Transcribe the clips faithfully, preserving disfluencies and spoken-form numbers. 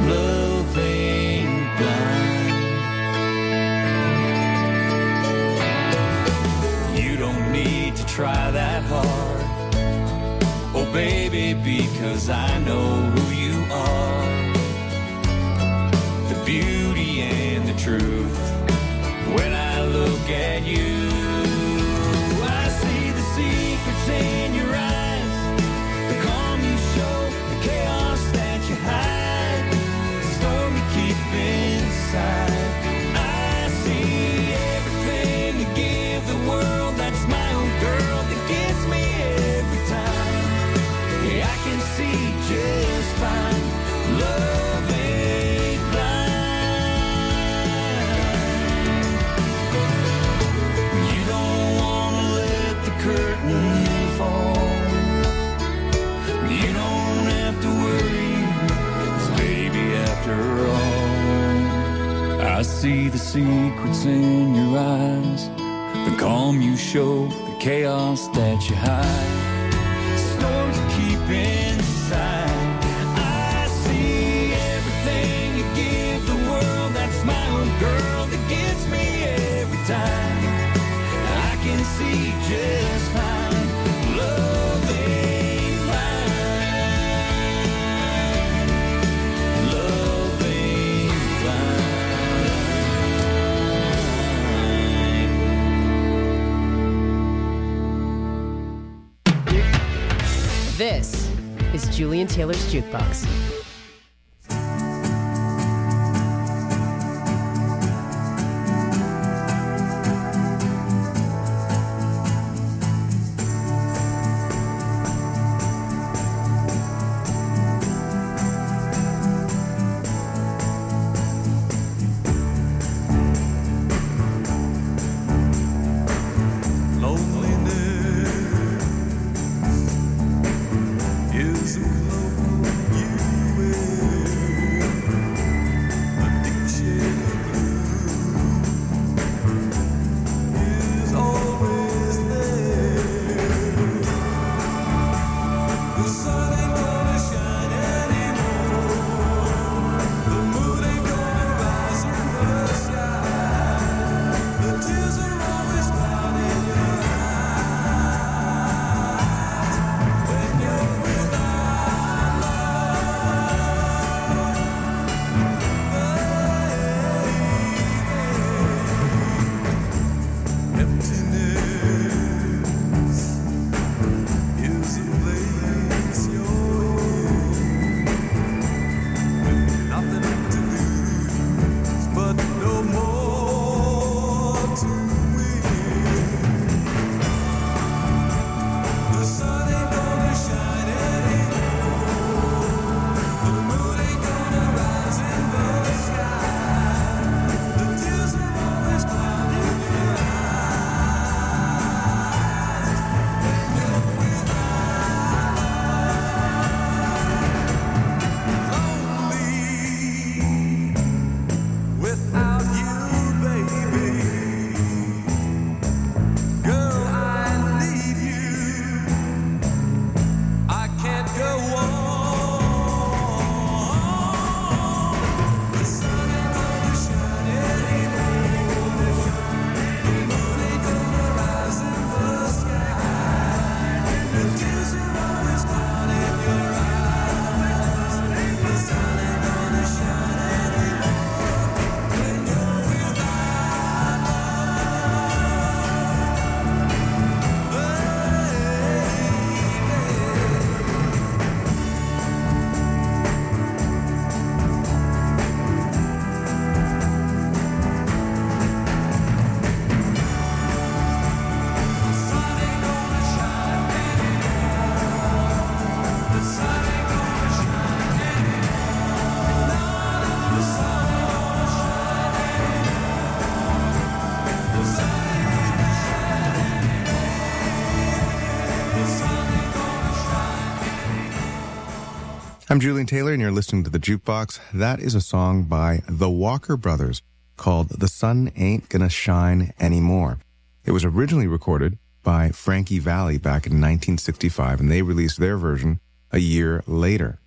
love ain't blind. You don't need to try that hard, oh baby, because I know who you are. The beauty and the truth. When I look at you, I see the secrets in your eyes, the calm you show, the chaos that you hide, the storm you keep inside. I see everything you give the world. That's my own girl that gets me every time. Yeah, I can see just fine. Love ain't blind. You don't wanna let the curtain fall. You don't have to worry, 'cause baby, after all, I see the secrets in your eyes, the calm you show, the chaos that you hide, storms you keep inside. I see everything you give the world. That's my own girl that gets me every time. I can see just fine. Love ain't blind. Love ain't blind. This is Julian Taylor's Jukebox. I'm Julian Taylor, and you're listening to The Jukebox. That is a song by the Walker Brothers called The Sun Ain't Gonna Shine Anymore. It was originally recorded by Frankie Valli back in nineteen sixty-five, and they released their version a year later.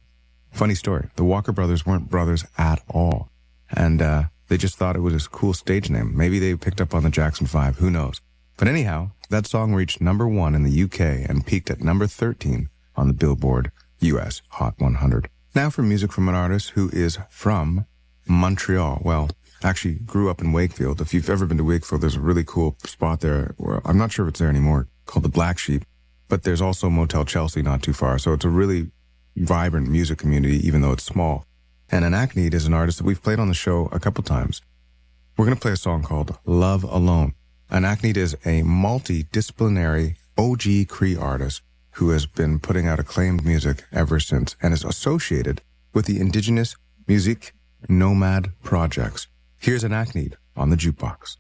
Funny story, the Walker Brothers weren't brothers at all. And uh, they just thought it was a cool stage name. Maybe they picked up on the Jackson Five, who knows? But anyhow, that song reached number one in the U K and peaked at number thirteen on the Billboard U S Hot one hundred. Now for music from an artist who is from Montreal. Well, actually grew up in Wakefield. If you've ever been to Wakefield, there's a really cool spot there. Where, I'm not sure if it's there anymore, called the Black Sheep. But there's also Motel Chelsea not too far. So it's a really vibrant music community, even though it's small. And Anakneed is an artist that we've played on the show a couple times. We're going to play a song called Love Alone. Anakneed is a multidisciplinary O G Cree artist who has been putting out acclaimed music ever since and is associated with the Indigenous Music Nomad projects. Here's Anakneed on the Jukebox.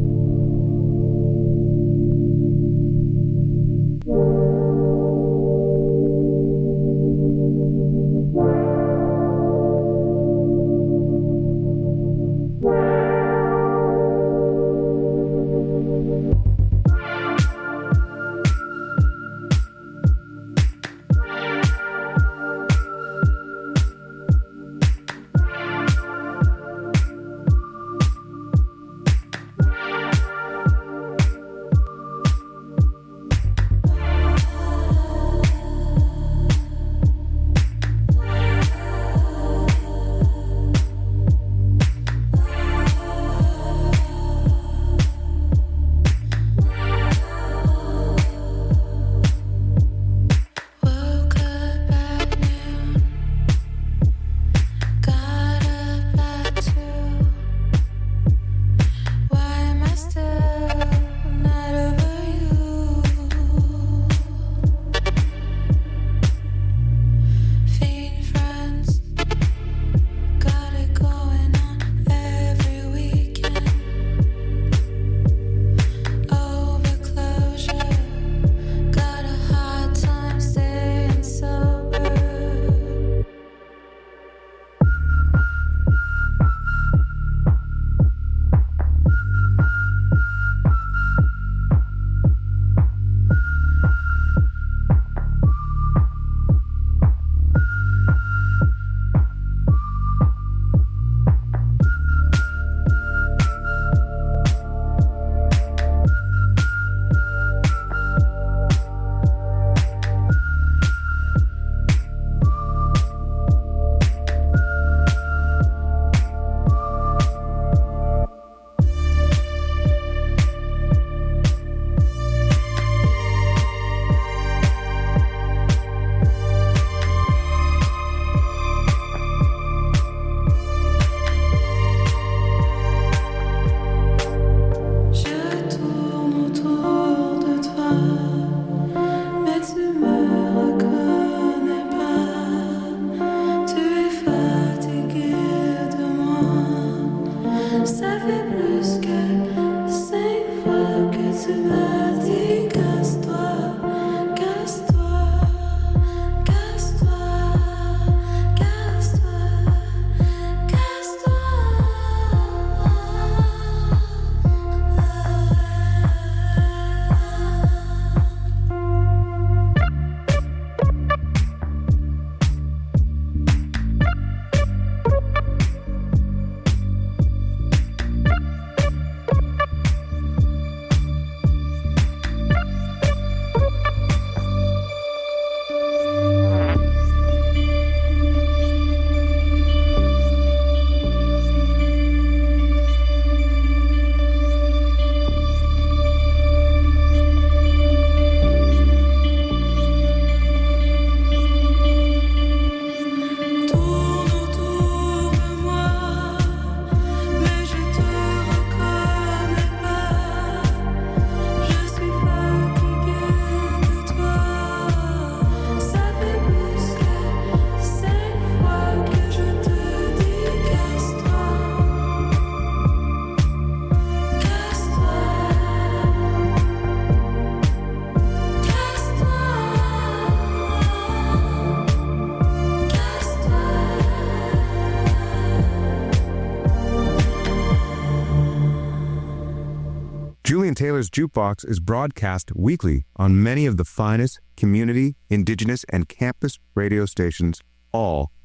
Julian Taylor's Jukebox is broadcast weekly on many of the finest community, indigenous, and campus radio stations all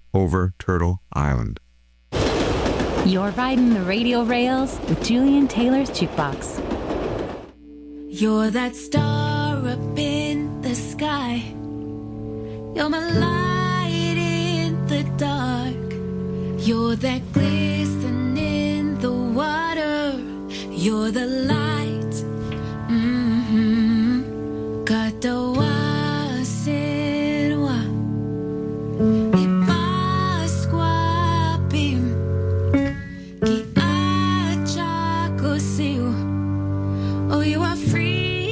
over Turtle Island. You're riding the radio rails with Julian Taylor's Jukebox. You're that star up in the sky. You're my light in the dark. You're that glisten in the water. You're the light. Mm-hmm. Katawa serwa. Ipaskwapim. Ki achakosiu. Oh, you are free.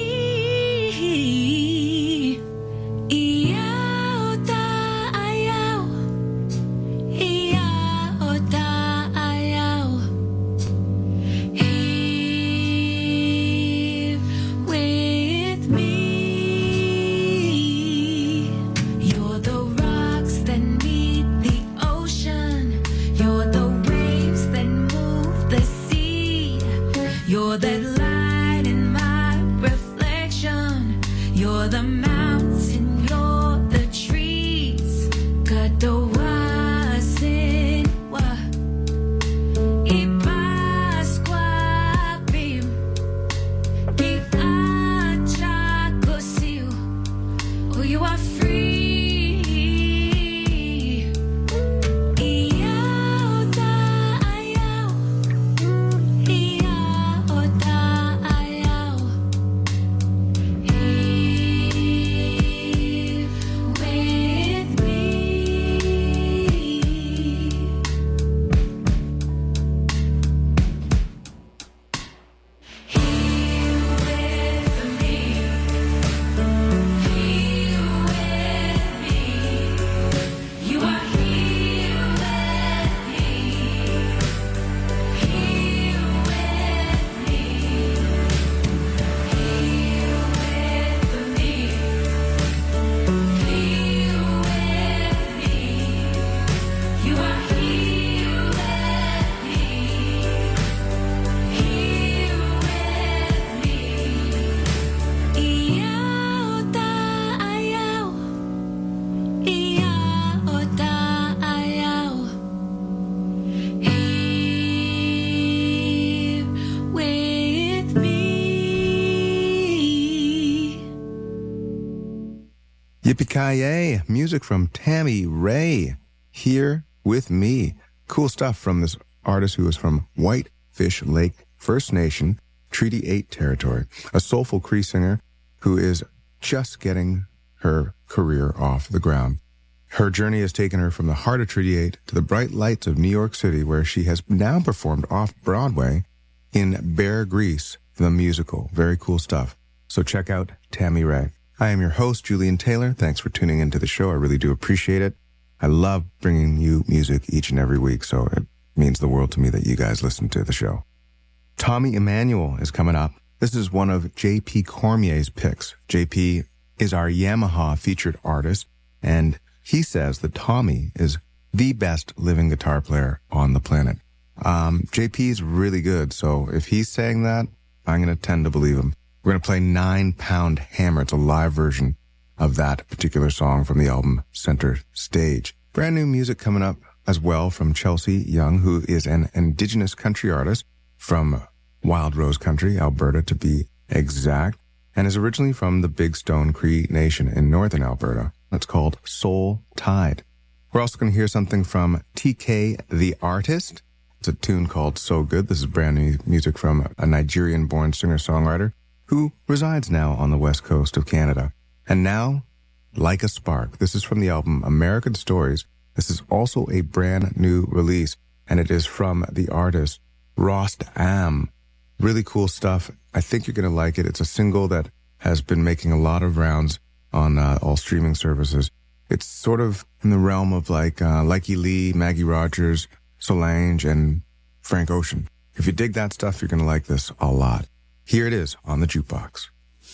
Yippee-ki-yay, music from Tammy Rae, Here With Me. Cool stuff from this artist who is from Whitefish Lake First Nation, Treaty eight territory, a soulful Cree singer who is just getting her career off the ground. Her journey has taken her from the heart of Treaty eight to the bright lights of New York City, where she has now performed off-Broadway in Bear Grease, the musical. Very cool stuff. So check out Tammy Rae. I am your host, Julian Taylor. Thanks for tuning into the show. I really do appreciate it. I love bringing you music each and every week, so it means the world to me that you guys listen to the show. Tommy Emmanuel is coming up. This is one of J P Cormier's picks. J P is our Yamaha featured artist, and he says that Tommy is the best living guitar player on the planet. Um, J P is really good, so if he's saying that, I'm going to tend to believe him. We're going to play Nine Pound Hammer. It's a live version of that particular song from the album Center Stage. Brand new music coming up as well from Chelsea Young, who is an indigenous country artist from Wild Rose Country, Alberta to be exact, and is originally from the Big Stone Cree Nation in northern Alberta. That's called Soul Tide. We're also going to hear something from T K the Artist. It's a tune called So Good. This is brand new music from a Nigerian-born singer-songwriter who resides now on the west coast of Canada. And now, Like a Spark. This is from the album American Stories. This is also a brand new release, and it is from the artist Rost Am. Really cool stuff. I think you're going to like it. It's a single that has been making a lot of rounds on uh, all streaming services. It's sort of in the realm of like uh, Likey Lee, Maggie Rogers, Solange, and Frank Ocean. If you dig that stuff, you're going to like this a lot. Here it is on the Jukebox.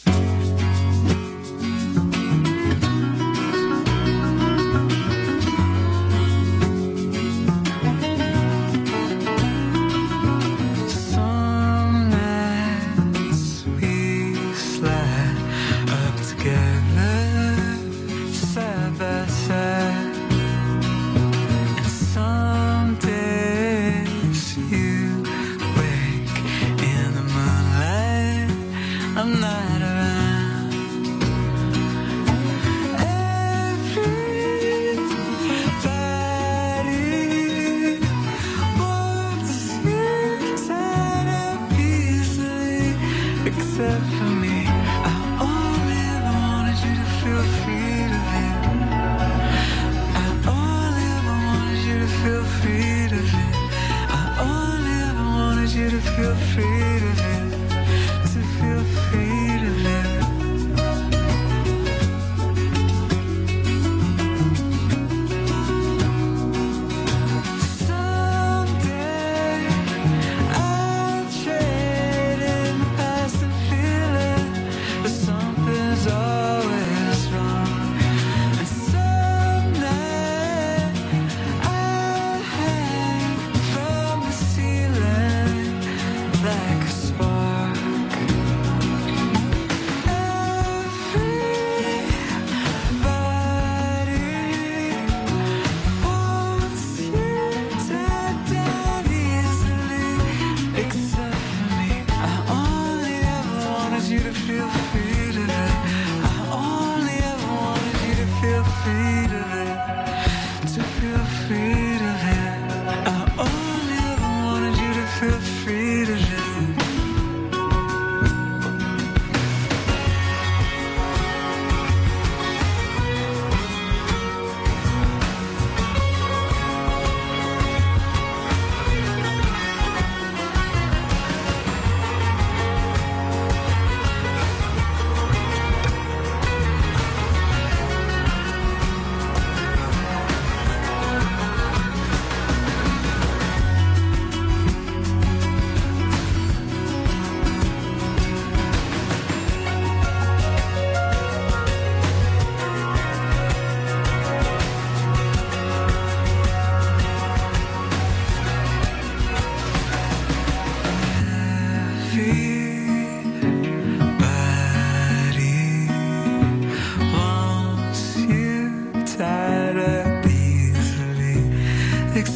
Some nights we slide up together, side by side.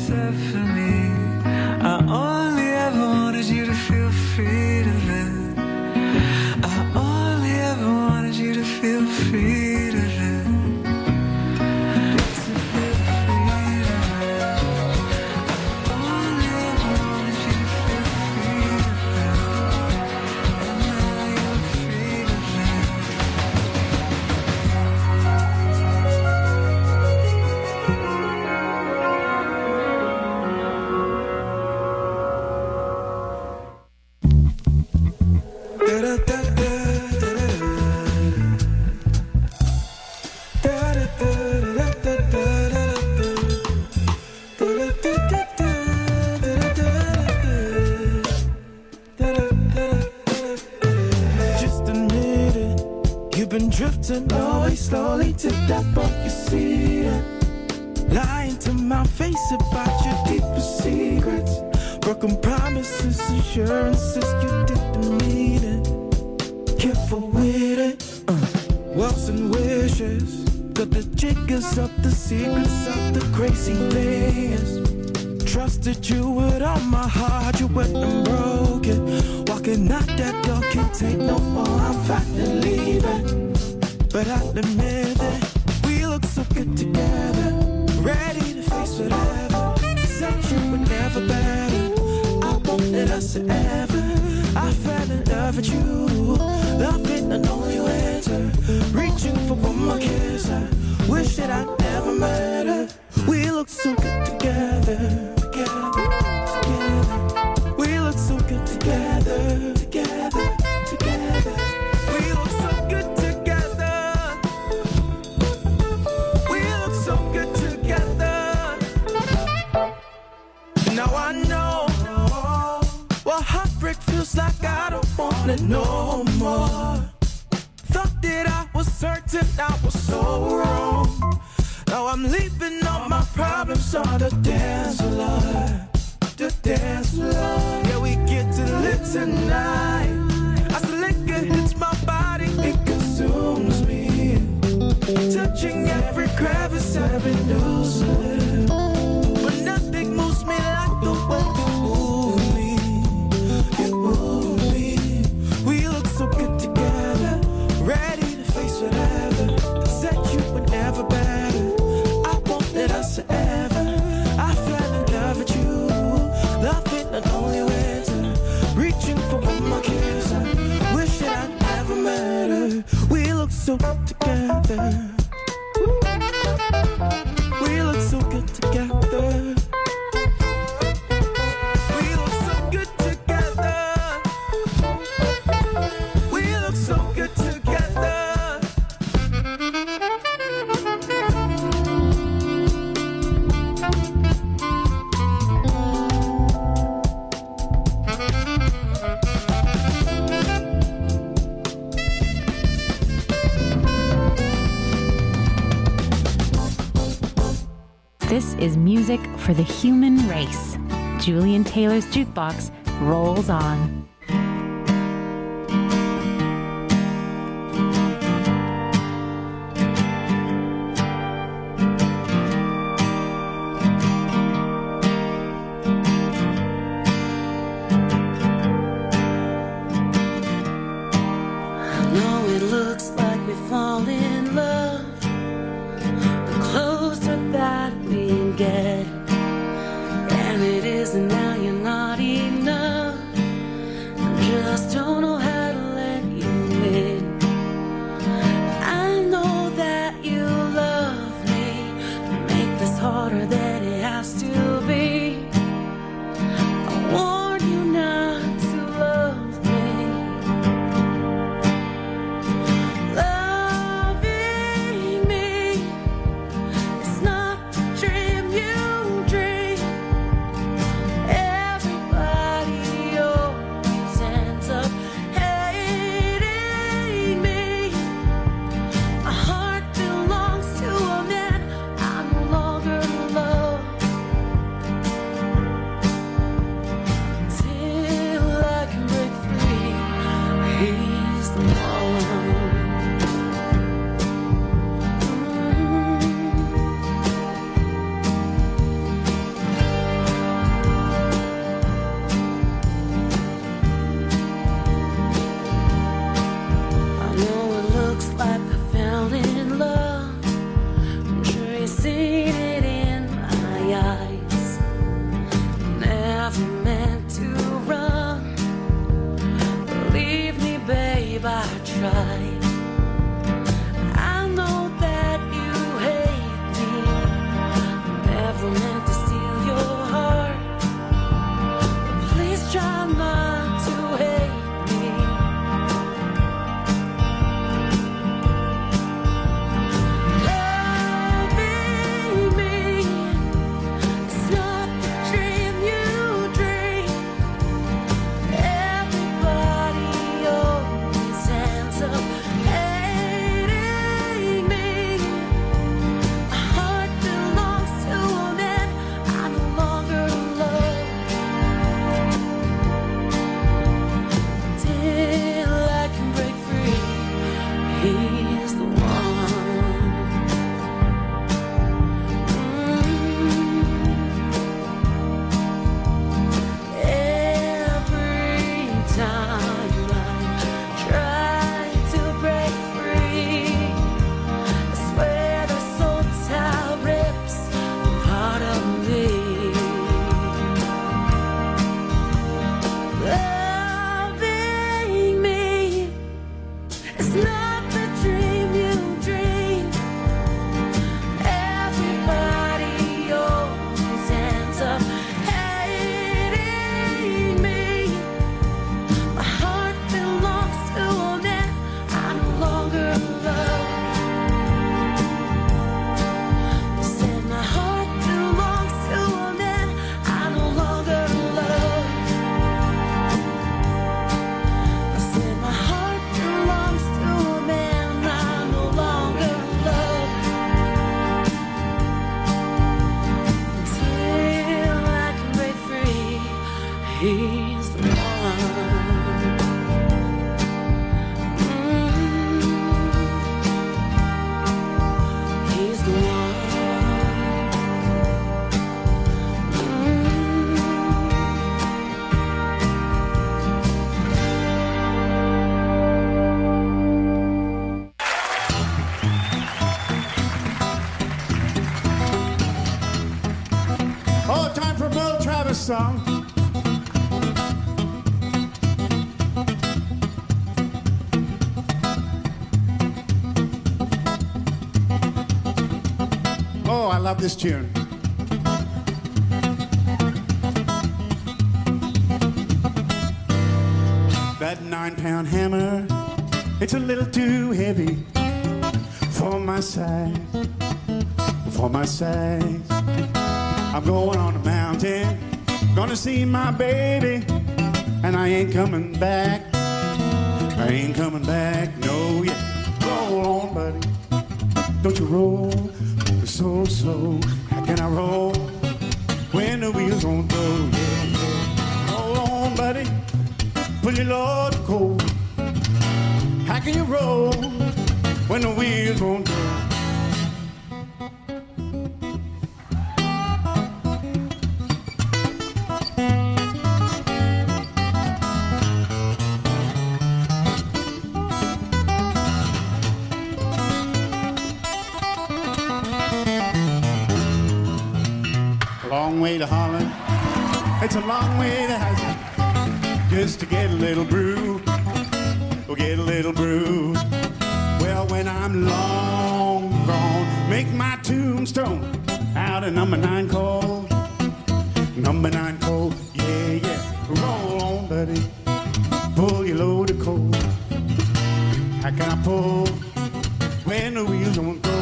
said for me. I only ever wanted you to feel free to live. I only ever wanted you to feel free to live. To feel free to live. I only ever wanted you to feel free to live. And now you're free to live. Just admit it, you've been drifting away slowly to that point, you see it. Lying to my face about your deepest secrets. Broken promises, assurances you didn't mean it. Careful with it, uh. Wells and wishes. Got the jiggers up, the secrets of the crazy layers. Trusted you with all my heart, you went and broke it. Walking out that door, can't take no more, I'm finally leaving. But I'll admit that we look so good together. Ready to face whatever. Said you were never better. I wanted us forever. I fell in love with you. Loving the only winter. Reaching for one more kiss. I wish that I never met her. We look so good together. Together, together. We look so good together. Together, together. We look so good together. We look so good together. Now I know what heartbreak feels like. I don't want it no more. Thought that I was certain I was so wrong. Now I'm leaving all my problems on the dance floor. The dance floor. Yeah, we get to live tonight. As the liquor hits my body, it consumes me. Touching every crevice, every loose lip. But nothing moves me like the way you move me. You move me. We look so good together. Ready to face whatever. Said you were never better. I wanted us forever. I fell in love with you. Loving the only winter. Reaching for one more kiss. I wish that I never met her. We look so good together. We look so good together. We look so good together. We look so good together. This is music for the human race. Julian Taylor's Jukebox rolls on. I know it looks like we fall in love. The closer that we get, and it isn't now you're not enough. I just don't know how to let you in. I know that you love me. Make this harder than it has to be. I warn you not to love me. Loving me is not the dream you dream. never meant to run. Believe me, babe, I tried. I know that you hate me. Never meant to steal your heart. But please try not to hate me. Loving me is not the dream you dream. Everybody always ends up hating me. My heart belongs to a man I no longer love. Till I can break free, he's the one. Every time I try to break free, I swear the soul tie rips part of me. Loving me is not the dream you dream. Everybody always ends up hating me. My heart belongs to a man I no longer love. Said my heart belongs to a man I no longer love. I said my heart belongs to a man I no longer love. Until I can break free, he's the one. Mm. He's the one. Oh, time for a Bill Travis song. Oh, I love this tune. That nine-pound hammer, it's a little too heavy for my size, for my size. I'm going on a mountain, gonna see my baby, and I ain't coming back. I ain't coming back, no, yeah. Roll on, buddy. Don't you roll so slow? How can I roll when the wheels don't go? Yeah, yeah. Roll on, buddy. Pull your load cold. How can you roll when the wheels won't go? A long way to Holland. It's a long way to Hazard. Just to get a little brew. Or get a little brew. Well, when I'm long gone, make my tombstone out of number nine coal. Number nine coal. Yeah, yeah. Roll on, buddy. Pull your load of coal. How can I pull when the wheels don't go?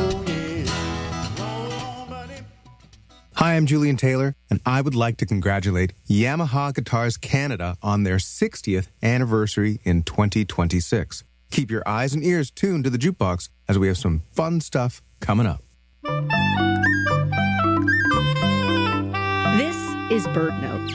Hi, I'm Julian Taylor, and I would like to congratulate Yamaha Guitars Canada on their sixtieth anniversary in twenty twenty-six. Keep your eyes and ears tuned to the Jukebox as we have some fun stuff coming up. This is Bird Note.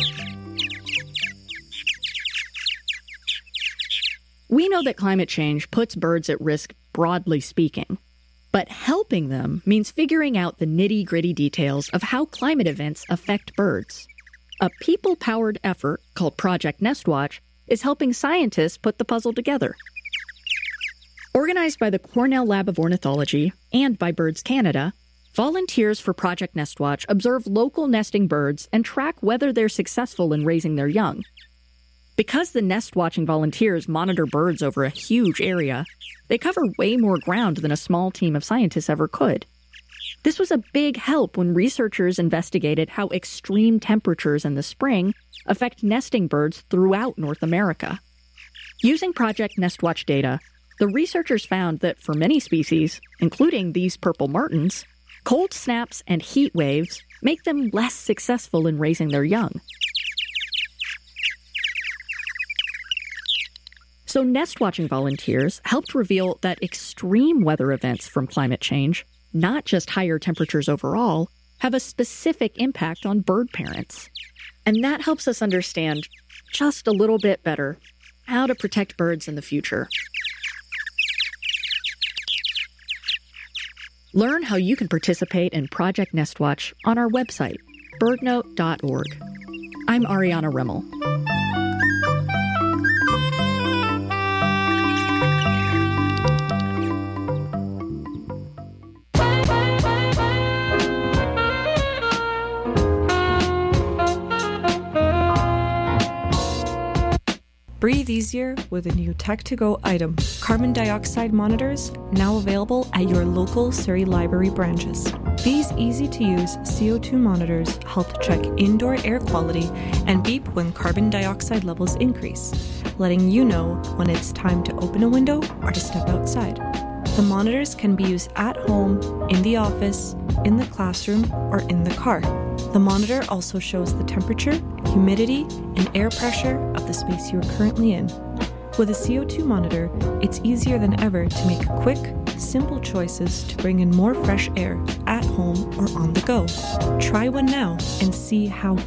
We know that climate change puts birds at risk, broadly speaking. But helping them means figuring out the nitty-gritty details of how climate events affect birds. A people-powered effort called Project Nestwatch is helping scientists put the puzzle together. Organized by the Cornell Lab of Ornithology and by Birds Canada, Volunteers for Project Nestwatch observe local nesting birds and track whether they're successful in raising their young. Because the nest-watching volunteers monitor birds over a huge area, they cover way more ground than a small team of scientists ever could. This was a big help when researchers investigated how extreme temperatures in the spring affect nesting birds throughout North America. Using Project Nestwatch data, the researchers found that for many species, including these purple martins, cold snaps and heat waves make them less successful in raising their young. So nest-watching volunteers helped reveal that extreme weather events from climate change, not just higher temperatures overall, have a specific impact on bird parents. And that helps us understand just a little bit better how to protect birds in the future. Learn how you can participate in Project Nestwatch on our website, birdnote dot org. I'm Ariana Rimmel. Breathe easier with a new Tech-to-Go item, carbon dioxide monitors, now available at your local Surrey Library branches. These easy-to-use C O two monitors help check indoor air quality and beep when carbon dioxide levels increase, letting you know when it's time to open a window or to step outside. The monitors can be used at home, in the office, in the classroom, or in the car. The monitor also shows the temperature, humidity, and air pressure of the space you are currently in. With a C O two monitor, it's easier than ever to make quick, simple choices to bring in more fresh air at home or on the go. Try one now and see how